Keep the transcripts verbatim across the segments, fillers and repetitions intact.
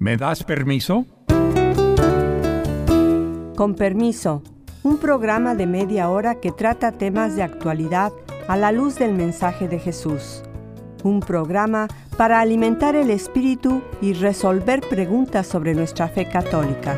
¿Me das permiso? Con permiso, un programa de media hora que trata temas de actualidad a la luz del mensaje de Jesús. Un programa para alimentar el espíritu y resolver preguntas sobre nuestra fe católica.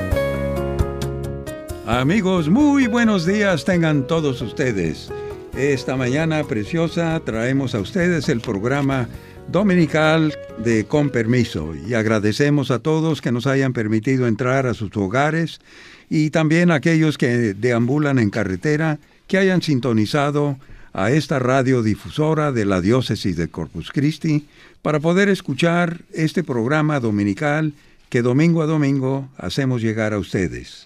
Amigos, muy buenos días tengan todos ustedes. Esta mañana preciosa traemos a ustedes el programa dominical de Con Permiso y agradecemos a todos que nos hayan permitido entrar a sus hogares y también a aquellos que deambulan en carretera, que hayan sintonizado a esta radiodifusora de la Diócesis de Corpus Christi para poder escuchar este programa dominical que domingo a domingo hacemos llegar a ustedes.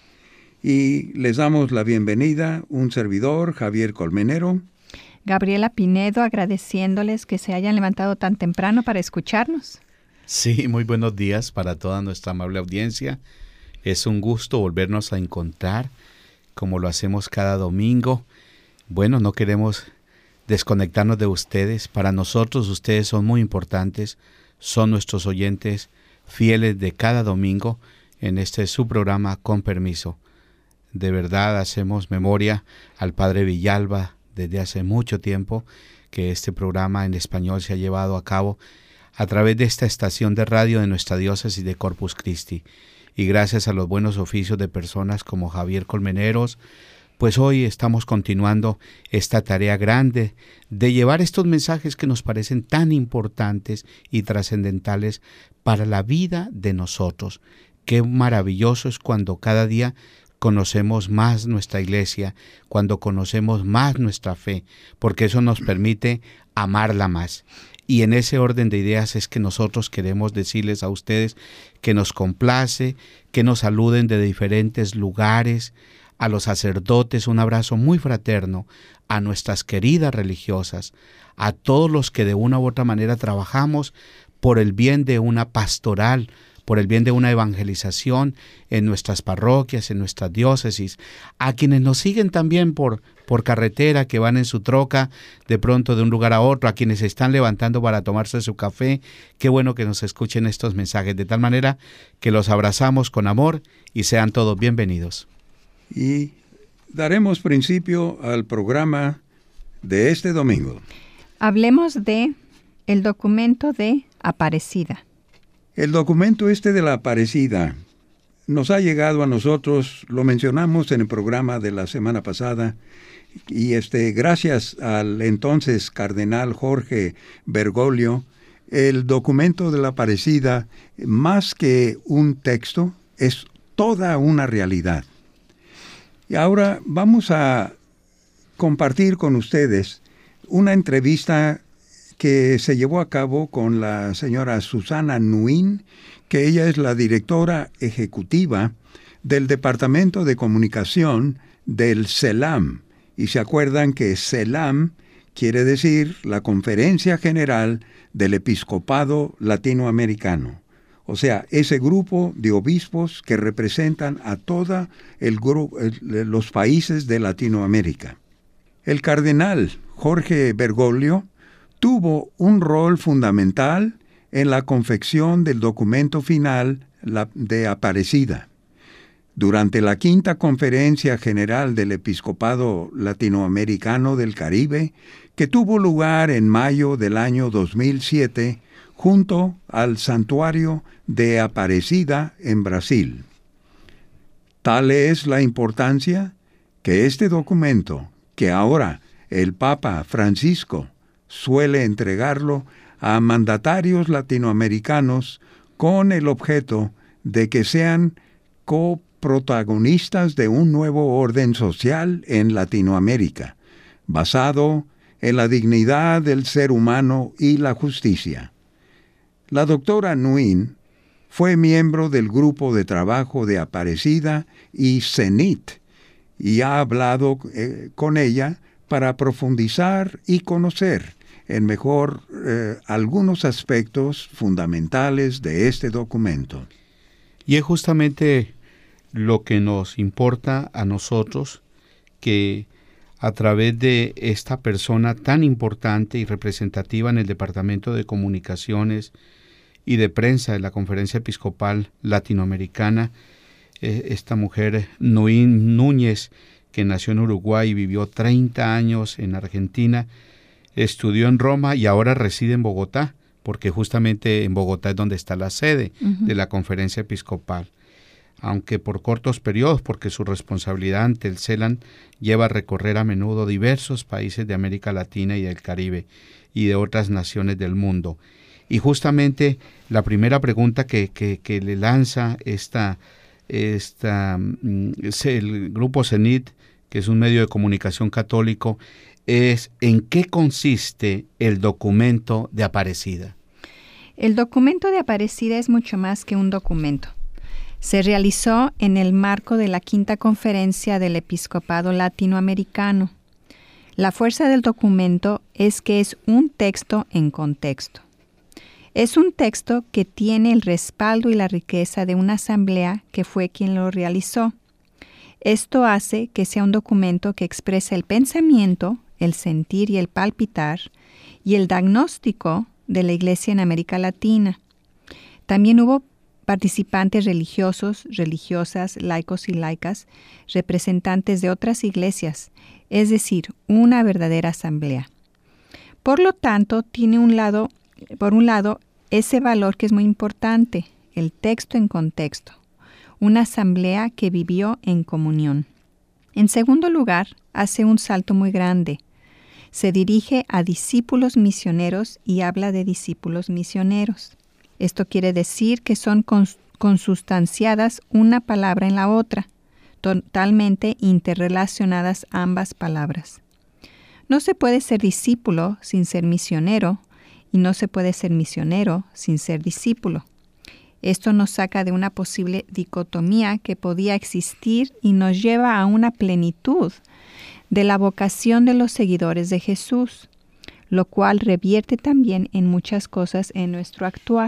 Y les damos la bienvenida, un servidor, Javier Colmenero. Gabriela Pinedo, agradeciéndoles que se hayan levantado tan temprano para escucharnos. Sí, muy buenos días para toda nuestra amable audiencia. Es un gusto volvernos a encontrar, como lo hacemos cada domingo. Bueno, no queremos desconectarnos de ustedes. Para nosotros ustedes son muy importantes, son nuestros oyentes fieles de cada domingo en este su programa Con Permiso. De verdad hacemos memoria al Padre Villalba desde hace mucho tiempo que este programa en español se ha llevado a cabo a través de esta estación de radio de nuestra diócesis de Corpus Christi. Y gracias a los buenos oficios de personas como Javier Colmeneros, pues hoy estamos continuando esta tarea grande de llevar estos mensajes que nos parecen tan importantes y trascendentales para la vida de nosotros. Qué maravilloso es cuando cada día conocemos más nuestra iglesia, cuando conocemos más nuestra fe, porque eso nos permite amarla más. Y en ese orden de ideas es que nosotros queremos decirles a ustedes que nos complace, que nos saluden de diferentes lugares, a los sacerdotes un abrazo muy fraterno, a nuestras queridas religiosas, a todos los que de una u otra manera trabajamos por el bien de una pastoral, por el bien de una evangelización en nuestras parroquias, en nuestras diócesis, a quienes nos siguen también por, por carretera, que van en su troca de pronto de un lugar a otro, a quienes se están levantando para tomarse su café. Qué bueno que nos escuchen estos mensajes, de tal manera que los abrazamos con amor y sean todos bienvenidos. Y daremos principio al programa de este domingo. Hablemos de el documento de Aparecida. El documento este de la Aparecida nos ha llegado a nosotros, lo mencionamos en el programa de la semana pasada, y este, gracias al entonces cardenal Jorge Bergoglio, el documento de la Aparecida, más que un texto, es toda una realidad. Y ahora vamos a compartir con ustedes una entrevista que se llevó a cabo con la señora Susana Nuín, que ella es la directora ejecutiva del Departamento de Comunicación del CELAM. Y se acuerdan que CELAM quiere decir la Conferencia General del Episcopado Latinoamericano. O sea, ese grupo de obispos que representan a todos los países de Latinoamérica. El cardenal Jorge Bergoglio tuvo un rol fundamental en la confección del documento final de Aparecida. Durante la quinta Conferencia General del Episcopado Latinoamericano del Caribe, que tuvo lugar en mayo del año dos mil siete, junto al Santuario de Aparecida en Brasil. Tal es la importancia que este documento, que ahora el Papa Francisco suele entregarlo a mandatarios latinoamericanos con el objeto de que sean coprotagonistas de un nuevo orden social en Latinoamérica, basado en la dignidad del ser humano y la justicia. La doctora Nuín fue miembro del grupo de trabajo de Aparecida y CENIT y ha hablado eh, con ella para profundizar y conocer en mejor eh, algunos aspectos fundamentales de este documento. Y es justamente lo que nos importa a nosotros, que a través de esta persona tan importante y representativa en el Departamento de Comunicaciones y de prensa de la Conferencia Episcopal Latinoamericana. Eh, esta mujer, Nuín Núñez, que nació en Uruguay y vivió treinta años en Argentina, estudió en Roma y ahora reside en Bogotá, porque justamente en Bogotá es donde está la sede uh-huh. de la Conferencia Episcopal. Aunque por cortos periodos, porque su responsabilidad ante el CELAN lleva a recorrer a menudo diversos países de América Latina y del Caribe y de otras naciones del mundo. Y justamente la primera pregunta que, que, que le lanza esta, esta, el Grupo CENIT, que es un medio de comunicación católico, es ¿en qué consiste el documento de Aparecida? El documento de Aparecida es mucho más que un documento. Se realizó en el marco de la Quinta Conferencia del Episcopado Latinoamericano. La fuerza del documento es que es un texto en contexto. Es un texto que tiene el respaldo y la riqueza de una asamblea que fue quien lo realizó. Esto hace que sea un documento que expresa el pensamiento, el sentir y el palpitar, y el diagnóstico de la Iglesia en América Latina. También hubo participantes religiosos, religiosas, laicos y laicas, representantes de otras iglesias, es decir, una verdadera asamblea. Por lo tanto, tiene un lado, por un lado, ese valor que es muy importante, el texto en contexto, una asamblea que vivió en comunión. En segundo lugar, hace un salto muy grande. Se dirige a discípulos misioneros y habla de discípulos misioneros. Esto quiere decir que son cons- consustanciadas una palabra en la otra, totalmente interrelacionadas ambas palabras. No se puede ser discípulo sin ser misionero y no se puede ser misionero sin ser discípulo. Esto nos saca de una posible dicotomía que podía existir y nos lleva a una plenitud de la vocación de los seguidores de Jesús, lo cual revierte también en muchas cosas en nuestro actuar.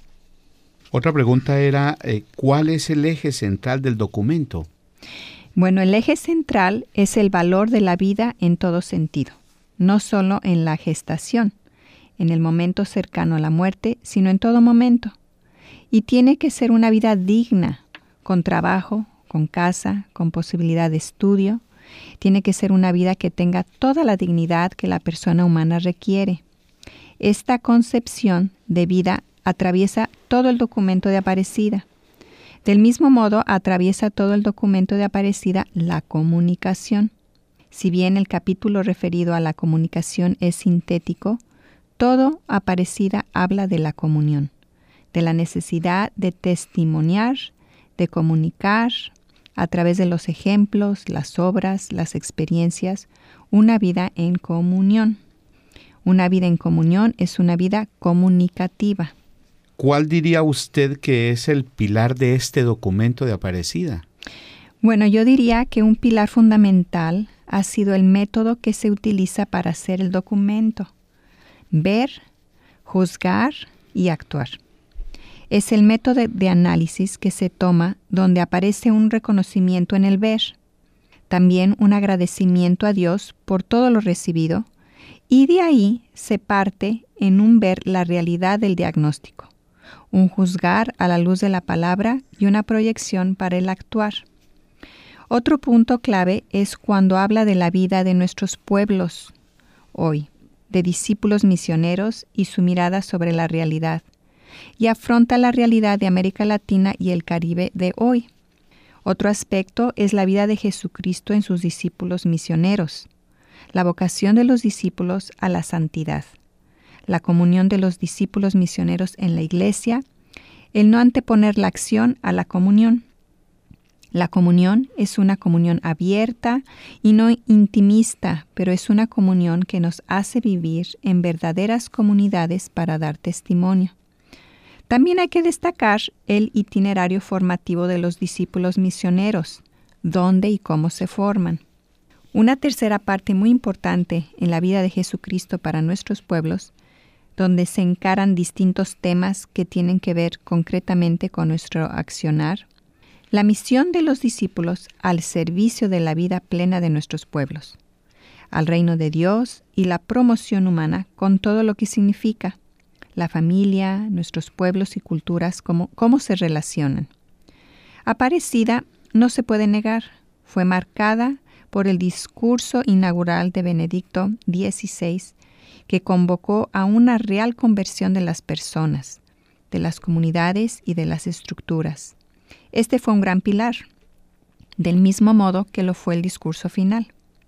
Otra pregunta era, eh, ¿cuál es el eje central del documento? Bueno, el eje central es el valor de la vida en todo sentido, no solo en la gestación, en el momento cercano a la muerte, sino en todo momento. Y tiene que ser una vida digna, con trabajo, con casa, con posibilidad de estudio. Tiene que ser una vida que tenga toda la dignidad que la persona humana requiere. Esta concepción de vida atraviesa todo el documento de Aparecida. Del mismo modo, atraviesa todo el documento de Aparecida la comunicación. Si bien el capítulo referido a la comunicación es sintético, todo Aparecida habla de la comunión, de la necesidad de testimoniar, de comunicar, a través de los ejemplos, las obras, las experiencias, una vida en comunión. Una vida en comunión es una vida comunicativa. ¿Cuál diría usted que es el pilar de este documento de Aparecida? Bueno, yo diría que un pilar fundamental ha sido el método que se utiliza para hacer el documento. Ver, juzgar y actuar. Es el método de análisis que se toma donde aparece un reconocimiento en el ver, también un agradecimiento a Dios por todo lo recibido, y de ahí se parte en un ver la realidad del diagnóstico, un juzgar a la luz de la palabra y una proyección para el actuar. Otro punto clave es cuando habla de la vida de nuestros pueblos hoy, de discípulos misioneros y su mirada sobre la realidad, y afronta la realidad de América Latina y el Caribe de hoy. Otro aspecto es la vida de Jesucristo en sus discípulos misioneros, la vocación de los discípulos a la santidad, la comunión de los discípulos misioneros en la Iglesia, el no anteponer la acción a la comunión. La comunión es una comunión abierta y no intimista, pero es una comunión que nos hace vivir en verdaderas comunidades para dar testimonio. También hay que destacar el itinerario formativo de los discípulos misioneros, dónde y cómo se forman. Una tercera parte muy importante en la vida de Jesucristo para nuestros pueblos, donde se encaran distintos temas que tienen que ver concretamente con nuestro accionar, la misión de los discípulos al servicio de la vida plena de nuestros pueblos, al reino de Dios y la promoción humana con todo lo que significa, la familia, nuestros pueblos y culturas, cómo, cómo se relacionan. Aparecida no se puede negar, fue marcada por el discurso inaugural de Benedicto dieciséis, que convocó a una real conversión de las personas, de las comunidades y de las estructuras. Este fue un gran pilar, del mismo modo que lo fue el discurso final.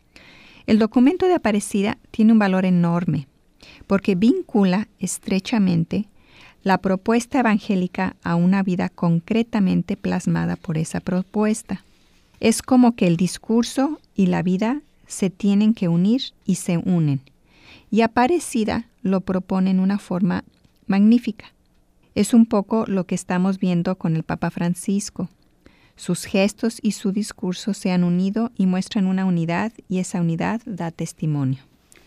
El documento de Aparecida tiene un valor enorme, porque vincula estrechamente la propuesta evangélica a una vida concretamente plasmada por esa propuesta. Es como que el discurso y la vida se tienen que unir y se unen, y Aparecida lo propone en una forma magnífica. Es un poco lo que estamos viendo con el Papa Francisco. Sus gestos y su discurso se han unido y muestran una unidad, y esa unidad da testimonio.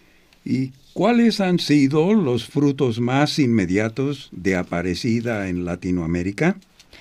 ¿Y cuáles han sido los frutos más inmediatos de Aparecida en Latinoamérica?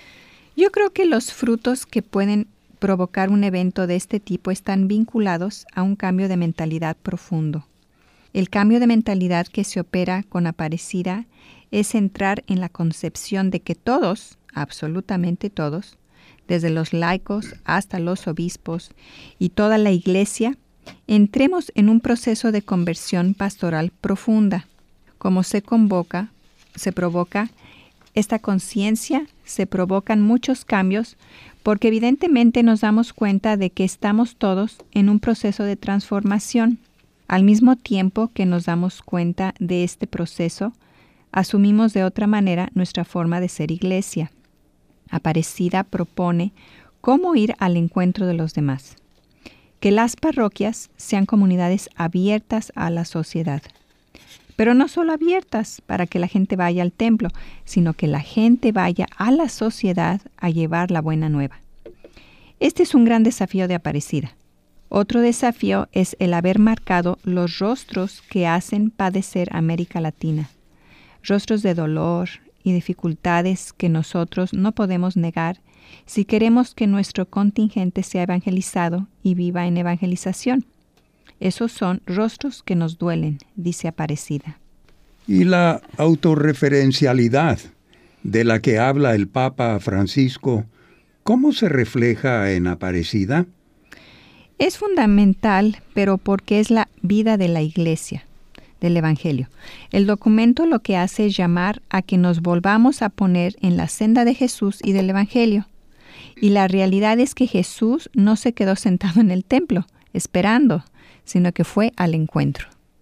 Yo creo que los frutos que pueden provocar un evento de este tipo están vinculados a un cambio de mentalidad profundo. El cambio de mentalidad que se opera con Aparecida es entrar en la concepción de que todos, absolutamente todos, desde los laicos hasta los obispos y toda la Iglesia, entremos en un proceso de conversión pastoral profunda. Como se convoca, se provoca esta conciencia, se provocan muchos cambios, porque evidentemente nos damos cuenta de que estamos todos en un proceso de transformación. Al mismo tiempo que nos damos cuenta de este proceso, asumimos de otra manera nuestra forma de ser Iglesia. Aparecida propone cómo ir al encuentro de los demás. Que las parroquias sean comunidades abiertas a la sociedad. Pero no solo abiertas para que la gente vaya al templo, sino que la gente vaya a la sociedad a llevar la buena nueva. Este es un gran desafío de Aparecida. Otro desafío es el haber marcado los rostros que hacen padecer a América Latina. Rostros de dolor y dificultades que nosotros no podemos negar si queremos que nuestro contingente sea evangelizado y viva en evangelización. Esos son rostros que nos duelen, dice Aparecida. Y la autorreferencialidad de la que habla el Papa Francisco, ¿cómo se refleja en Aparecida? Es fundamental, pero porque es la vida de la Iglesia, del Evangelio. El documento lo que hace es llamar a que nos volvamos a poner en la senda de Jesús y del Evangelio. Y la realidad es que Jesús no se quedó sentado en el templo, esperando, sino que fue al encuentro.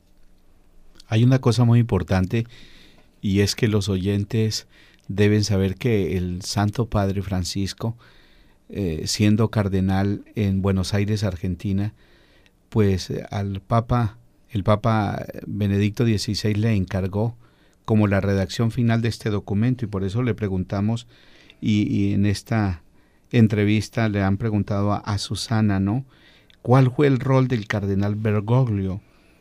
Hay una cosa muy importante, y es que los oyentes deben saber que el Santo Padre Francisco, eh, siendo cardenal en Buenos Aires, Argentina, pues al Papa, el Papa Benedicto dieciséis le encargó como la redacción final de este documento, y por eso le preguntamos, y, y en esta entrevista le han preguntado a, a Susana, ¿no? ¿Cuál fue el rol del cardenal Bergoglio,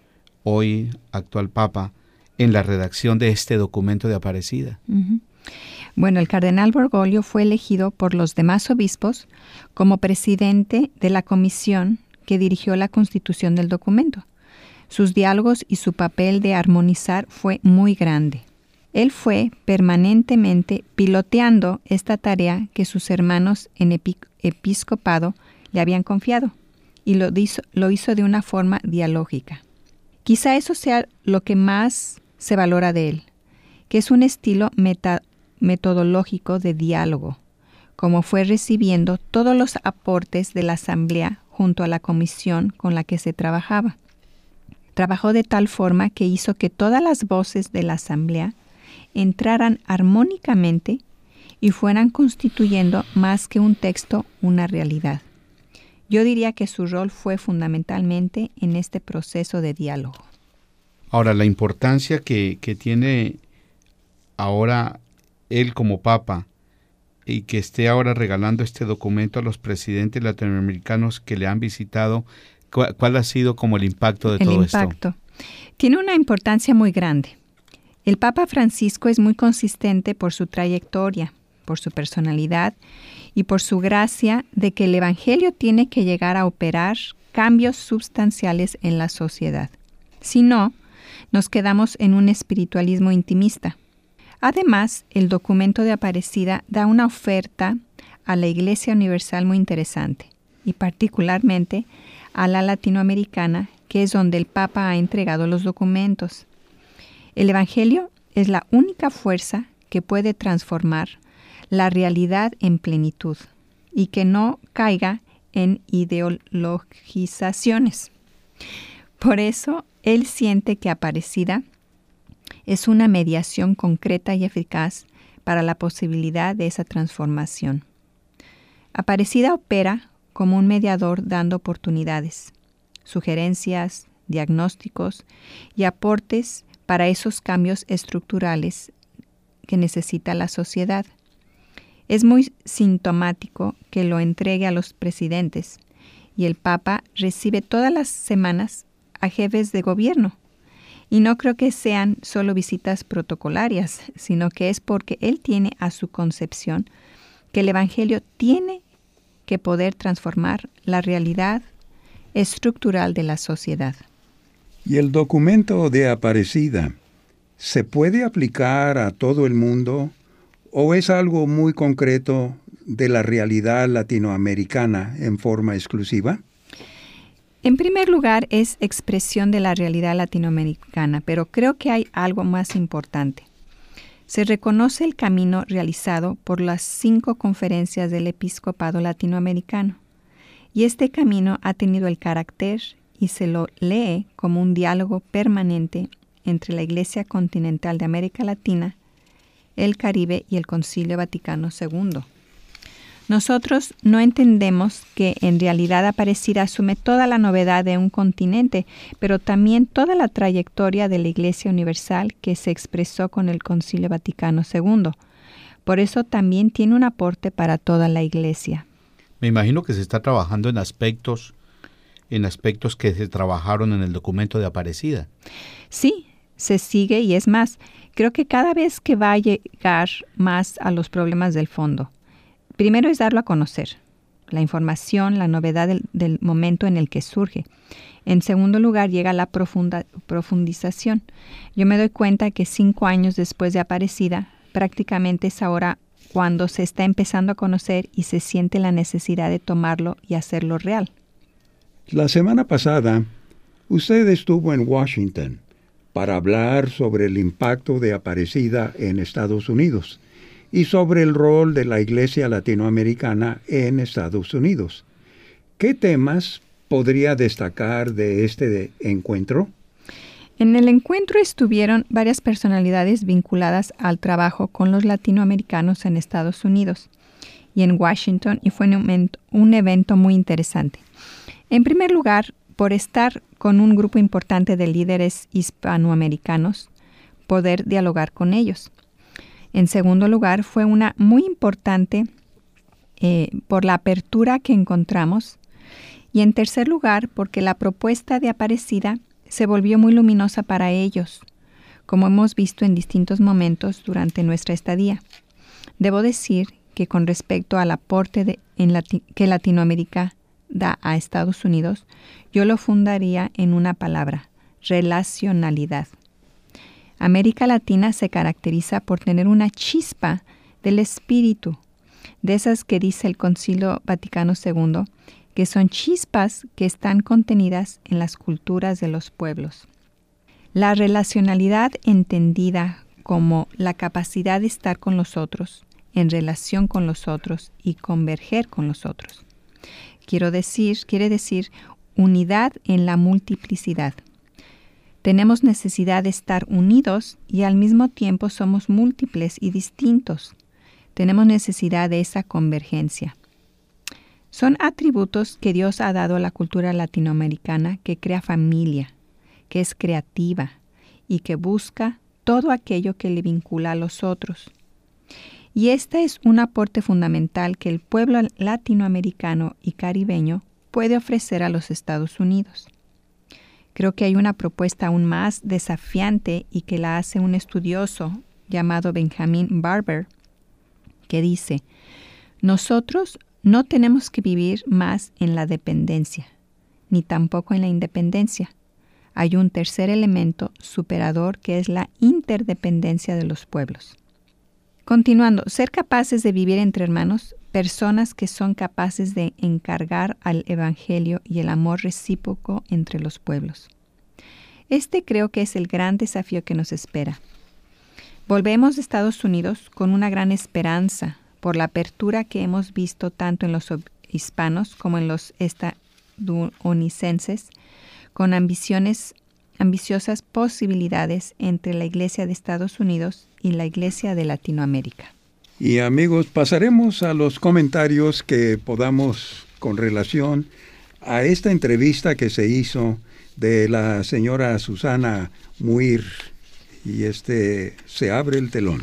hoy actual Papa, en la redacción de este documento de Aparecida? Uh-huh. Bueno, el cardenal Bergoglio fue elegido por los demás obispos como presidente de la comisión que dirigió la constitución del documento. Sus diálogos y su papel de armonizar fue muy grande. Él fue permanentemente piloteando esta tarea que sus hermanos en epi- episcopado le habían confiado, y lo hizo, lo hizo de una forma dialógica. Quizá eso sea lo que más se valora de él, que es un estilo meta, metodológico de diálogo, como fue recibiendo todos los aportes de la asamblea junto a la comisión con la que se trabajaba. Trabajó de tal forma que hizo que todas las voces de la asamblea entraran armónicamente y fueran constituyendo más que un texto, una realidad. Yo diría que su rol fue fundamentalmente en este proceso de diálogo. Ahora, la importancia que, que tiene ahora él como Papa, y que esté ahora regalando este documento a los presidentes latinoamericanos que le han visitado, ¿cuál, cuál ha sido como el impacto de el todo impacto. esto? Tiene una importancia muy grande. El Papa Francisco es muy consistente por su trayectoria, por su personalidad y por su gracia de que el Evangelio tiene que llegar a operar cambios sustanciales en la sociedad. Si no, nos quedamos en un espiritualismo intimista. Además, el documento de Aparecida da una oferta a la Iglesia Universal muy interesante, y particularmente a la latinoamericana, que es donde el Papa ha entregado los documentos. El Evangelio es la única fuerza que puede transformar la realidad en plenitud y que no caiga en ideologizaciones. Por eso, él siente que Aparecida es una mediación concreta y eficaz para la posibilidad de esa transformación. Aparecida opera como un mediador dando oportunidades, sugerencias, diagnósticos y aportes para esos cambios estructurales que necesita la sociedad. Es muy sintomático que lo entregue a los presidentes y el Papa recibe todas las semanas a jefes de gobierno. Y no creo que sean solo visitas protocolarias, sino que es porque él tiene a su concepción que el Evangelio tiene que poder transformar la realidad estructural de la sociedad. ¿Y el documento de Aparecida se puede aplicar a todo el mundo o es algo muy concreto de la realidad latinoamericana en forma exclusiva? En primer lugar, es expresión de la realidad latinoamericana, pero creo que hay algo más importante. Se reconoce el camino realizado por las cinco conferencias del episcopado latinoamericano, y este camino ha tenido el carácter y se lo lee como un diálogo permanente entre la Iglesia Continental de América Latina, el Caribe y el Concilio Vaticano segundo. Nosotros no entendemos que en realidad Aparecida asume toda la novedad de un continente, pero también toda la trayectoria de la Iglesia Universal que se expresó con el Concilio Vaticano segundo. Por eso también tiene un aporte para toda la Iglesia. Me imagino que se está trabajando en aspectos, en aspectos que se trabajaron en el documento de Aparecida. Sí, se sigue y es más, creo que cada vez que va a llegar más a los problemas del fondo. Primero es darlo a conocer, la información, la novedad del, del momento en el que surge. En segundo lugar, llega la profunda, profundización. Yo me doy cuenta que cinco años después de Aparecida, prácticamente es ahora cuando se está empezando a conocer y se siente la necesidad de tomarlo y hacerlo real. La semana pasada, usted estuvo en Washington para hablar sobre el impacto de Aparecida en Estados Unidos y sobre el rol de la Iglesia Latinoamericana en Estados Unidos. ¿Qué temas podría destacar de este de encuentro? En el encuentro estuvieron varias personalidades vinculadas al trabajo con los latinoamericanos en Estados Unidos y en Washington, y fue un, un evento muy interesante. En primer lugar, por estar con un grupo importante de líderes hispanoamericanos, poder dialogar con ellos. En segundo lugar, fue una muy importante eh, por la apertura que encontramos. Y en tercer lugar, porque la propuesta de Aparecida se volvió muy luminosa para ellos, como hemos visto en distintos momentos durante nuestra estadía. Debo decir que con respecto al aporte de, en Lati- que Latinoamérica da a Estados Unidos, yo lo fundaría en una palabra: relacionalidad. América Latina se caracteriza por tener una chispa del espíritu, de esas que dice el Concilio Vaticano segundo, que son chispas que están contenidas en las culturas de los pueblos. La relacionalidad entendida como la capacidad de estar con los otros, en relación con los otros y converger con los otros. Quiero decir, quiere decir unidad en la multiplicidad. Tenemos necesidad de estar unidos y al mismo tiempo somos múltiples y distintos. Tenemos necesidad de esa convergencia. Son atributos que Dios ha dado a la cultura latinoamericana, que crea familia, que es creativa y que busca todo aquello que le vincula a los otros. Y este es un aporte fundamental que el pueblo latinoamericano y caribeño puede ofrecer a los Estados Unidos. Creo que hay una propuesta aún más desafiante y que la hace un estudioso llamado Benjamin Barber, que dice: nosotros no tenemos que vivir más en la dependencia, ni tampoco en la independencia. Hay un tercer elemento superador que es la interdependencia de los pueblos. Continuando, ser capaces de vivir entre hermanos, personas que son capaces de encargar al Evangelio y el amor recíproco entre los pueblos. Este creo que es el gran desafío que nos espera. Volvemos de Estados Unidos con una gran esperanza por la apertura que hemos visto tanto en los hispanos como en los estadounidenses, con ambiciones, ambiciosas posibilidades entre la Iglesia de Estados Unidos y la Iglesia de Latinoamérica. Y amigos, pasaremos a los comentarios que podamos con relación a esta entrevista que se hizo de la señora Susana Muir, y este se abre el telón.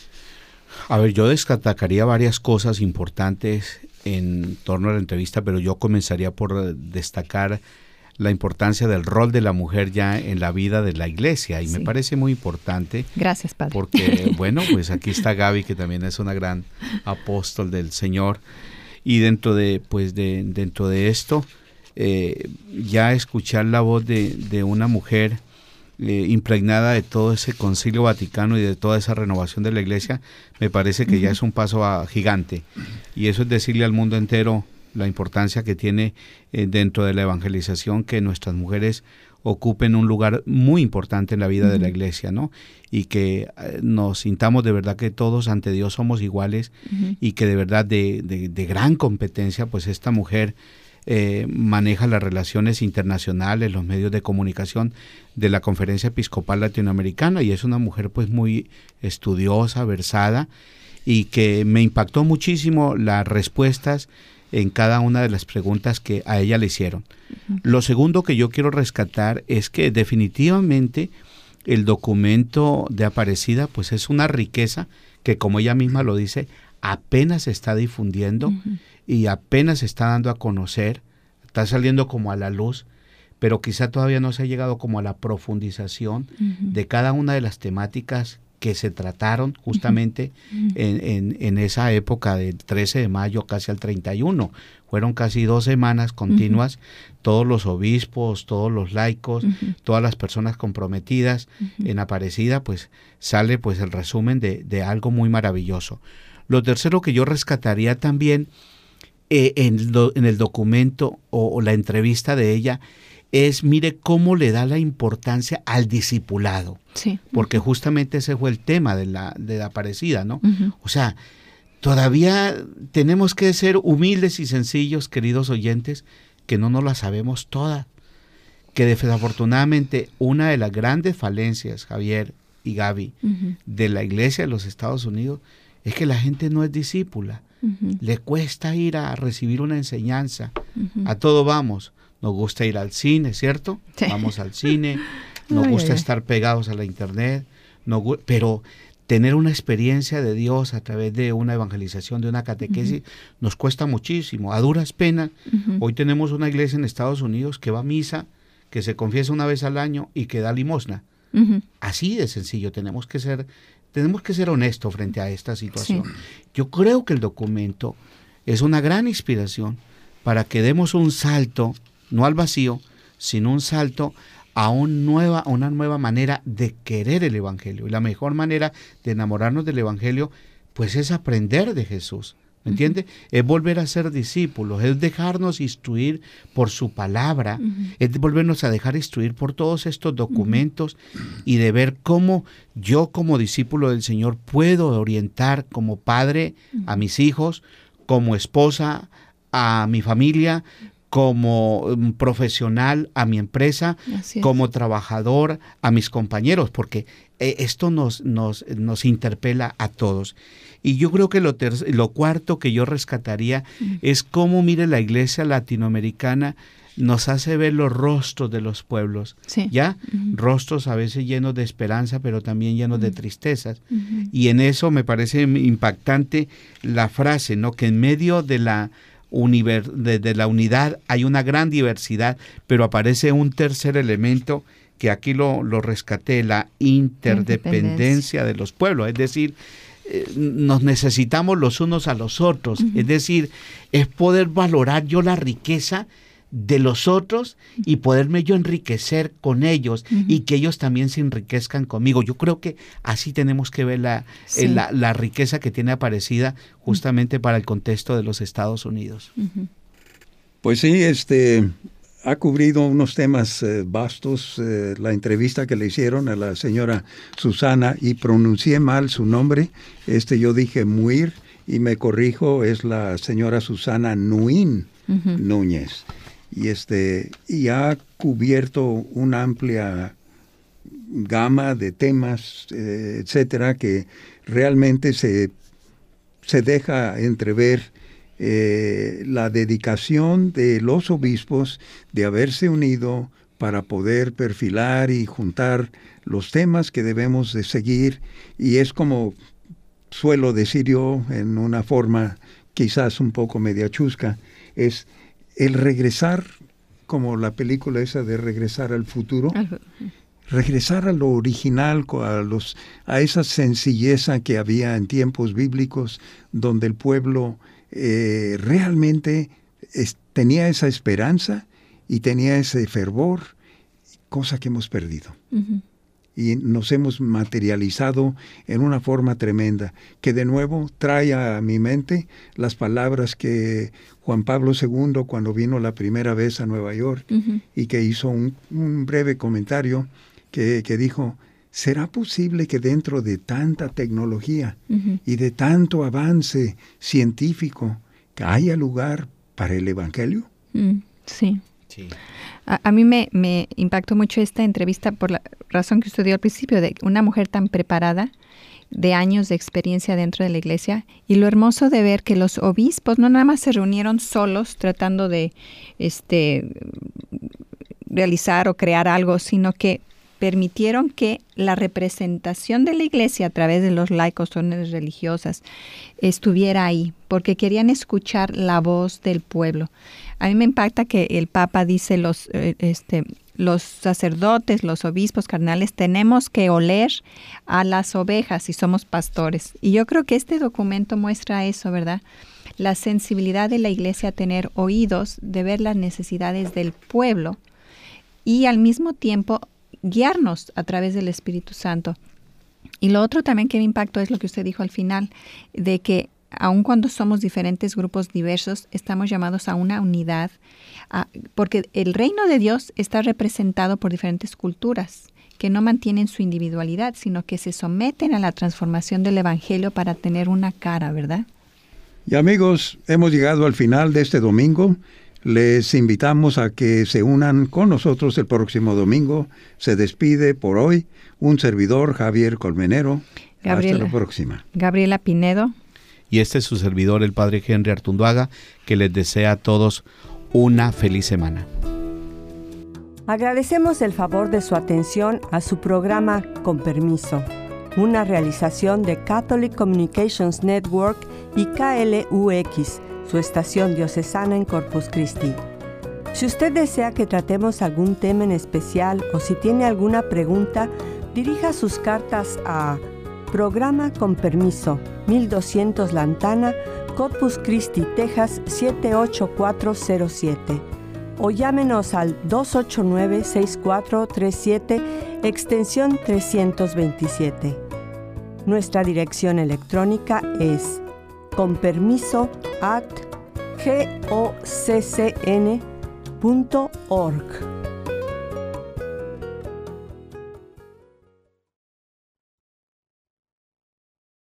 A ver, yo destacaría varias cosas importantes en torno a la entrevista, pero yo comenzaría por destacar la importancia del rol de la mujer ya en la vida de la iglesia, y sí. me parece muy importante. Gracias, Padre. Porque, bueno, pues aquí está Gaby, que también es una gran apóstol del Señor, y dentro de, pues de, dentro de esto, eh, ya escuchar la voz de, de una mujer eh, impregnada de todo ese Concilio Vaticano y de toda esa renovación de la iglesia, me parece que uh-huh. ya es un paso a, gigante, y eso es decirle al mundo entero la importancia que tiene eh, dentro de la evangelización, que nuestras mujeres ocupen un lugar muy importante en la vida uh-huh. de la iglesia, ¿no? Y que eh, nos sintamos de verdad que todos ante Dios somos iguales uh-huh. y que de verdad de, de, de gran competencia, pues esta mujer eh, maneja las relaciones internacionales, los medios de comunicación de la Conferencia Episcopal Latinoamericana, y es una mujer pues muy estudiosa, versada, y que me impactó muchísimo las respuestas en cada una de las preguntas que a ella le hicieron. Uh-huh. Lo segundo que yo quiero rescatar es que definitivamente el documento de Aparecida pues es una riqueza que, como ella misma lo dice, apenas se está difundiendo uh-huh. y apenas se está dando a conocer, está saliendo como a la luz, pero quizá todavía no se ha llegado como a la profundización uh-huh. de cada una de las temáticas que se trataron justamente uh-huh. en, en, en esa época del trece de mayo casi al treinta y uno. Fueron casi dos semanas continuas, uh-huh. todos los obispos, todos los laicos, uh-huh. todas las personas comprometidas uh-huh. en Aparecida, pues sale pues el resumen de, de algo muy maravilloso. Lo tercero que yo rescataría también eh, en, lo, en el documento o, o la entrevista de ella es, mire cómo le da la importancia al discipulado, sí. porque uh-huh. justamente ese fue el tema de la, de la Aparecida, ¿no? Uh-huh. O sea, todavía tenemos que ser humildes y sencillos, queridos oyentes, que no nos la sabemos toda, que desafortunadamente una de las grandes falencias, Javier y Gaby, uh-huh. de la iglesia de los Estados Unidos, es que la gente no es discípula, uh-huh. le cuesta ir a recibir una enseñanza, uh-huh. a todo vamos. Nos gusta ir al cine, ¿cierto? Sí. Vamos al cine, nos ay, gusta ay, estar pegados a la internet, no, pero tener una experiencia de Dios a través de una evangelización, de una catequesis, uh-huh. nos cuesta muchísimo, a duras penas. Uh-huh. Hoy tenemos una iglesia en Estados Unidos que va a misa, que se confiesa una vez al año y que da limosna. Uh-huh. Así de sencillo, tenemos que ser, tenemos que ser honestos frente a esta situación. Sí. Yo creo que el documento es una gran inspiración para que demos un salto, no al vacío, sino un salto a un nueva, una nueva manera de querer el Evangelio. Y la mejor manera de enamorarnos del Evangelio, pues es aprender de Jesús, ¿me entiende? Uh-huh. Es volver a ser discípulos, es dejarnos instruir por su palabra, uh-huh. es volvernos a dejar instruir por todos estos documentos uh-huh. y de ver cómo yo como discípulo del Señor puedo orientar como padre uh-huh. a mis hijos, como esposa a mi familia, como profesional a mi empresa, como trabajador a mis compañeros, porque esto nos, nos, nos interpela a todos. Y yo creo que lo, ter- lo cuarto que yo rescataría uh-huh. es cómo, mire, la iglesia latinoamericana nos hace ver los rostros de los pueblos, sí. ¿ya? Uh-huh. Rostros a veces llenos de esperanza, pero también llenos uh-huh. de tristezas. Uh-huh. Y en eso me parece impactante la frase, ¿no? Que en medio de la Univer- de, de la unidad hay una gran diversidad, pero aparece un tercer elemento que aquí lo, lo rescaté, la interdependencia de los pueblos, es decir, eh, nos necesitamos los unos a los otros, uh-huh. es decir, es poder valorar yo la riqueza de los otros y poderme yo enriquecer con ellos uh-huh. y que ellos también se enriquezcan conmigo. Yo creo que así tenemos que ver la, sí. eh, la, la riqueza que tiene Aparecida justamente uh-huh. para el contexto de los Estados Unidos. Uh-huh. Pues sí, este ha cubrido unos temas eh, vastos, eh, la entrevista que le hicieron a la señora Susana, y pronuncié mal su nombre, este yo dije Muir, y me corrijo, es la señora Susana Nuín uh-huh. Núñez. Y, este, y ha cubierto una amplia gama de temas, eh, etcétera, que realmente se, se deja entrever eh, la dedicación de los obispos de haberse unido para poder perfilar y juntar los temas que debemos de seguir. Y es como suelo decir yo, en una forma quizás un poco media chusca, es el regresar, como la película esa de Regresar al Futuro, regresar a lo original, a, los, a esa sencilleza que había en tiempos bíblicos, donde el pueblo eh, realmente es, tenía esa esperanza y tenía ese fervor, cosa que hemos perdido. Uh-huh. Y nos hemos materializado en una forma tremenda, que de nuevo trae a mi mente las palabras que Juan Pablo segundo, cuando vino la primera vez a Nueva York, uh-huh. y que hizo un, un breve comentario que, que dijo, ¿será posible que dentro de tanta tecnología uh-huh. y de tanto avance científico que haya lugar para el Evangelio? Mm, sí. Sí. A, a mí me, me impactó mucho esta entrevista por la razón que usted dio al principio, de una mujer tan preparada, de años de experiencia dentro de la iglesia, y lo hermoso de ver que los obispos no nada más se reunieron solos tratando de este, realizar o crear algo, sino que permitieron que la representación de la iglesia a través de los laicos, órdenes religiosas, estuviera ahí, porque querían escuchar la voz del pueblo. A mí me impacta que el Papa dice, los, eh, este, los sacerdotes, los obispos, cardenales, tenemos que oler a las ovejas si somos pastores. Y yo creo que este documento muestra eso, ¿verdad? La sensibilidad de la iglesia a tener oídos, de ver las necesidades del pueblo y al mismo tiempo guiarnos a través del Espíritu Santo. Y lo otro también que me impactó es lo que usted dijo al final, de que aun cuando somos diferentes grupos diversos, estamos llamados a una unidad, a, porque el reino de Dios está representado por diferentes culturas que no mantienen su individualidad, sino que se someten a la transformación del Evangelio para tener una cara, ¿verdad? Y amigos, hemos llegado al final de este domingo. Les invitamos a que se unan con nosotros el próximo domingo. Se despide por hoy un servidor, Javier Colmenero. Gabriela, hasta la próxima. Gabriela Pinedo. Y este es su servidor, el Padre Henry Artunduaga, que les desea a todos una feliz semana. Agradecemos el favor de su atención a su programa Con Permiso, una realización de Catholic Communications Network y K L U X, su estación diocesana en Corpus Christi. Si usted desea que tratemos algún tema en especial o si tiene alguna pregunta, dirija sus cartas a Programa Con Permiso, mil doscientos Lantana, Corpus Christi, Texas siete ocho cuatro cero siete, o llámenos al dos ocho nueve, seis cuatro tres siete, extensión trescientos veintisiete. Nuestra dirección electrónica es conpermiso at goccn punto org.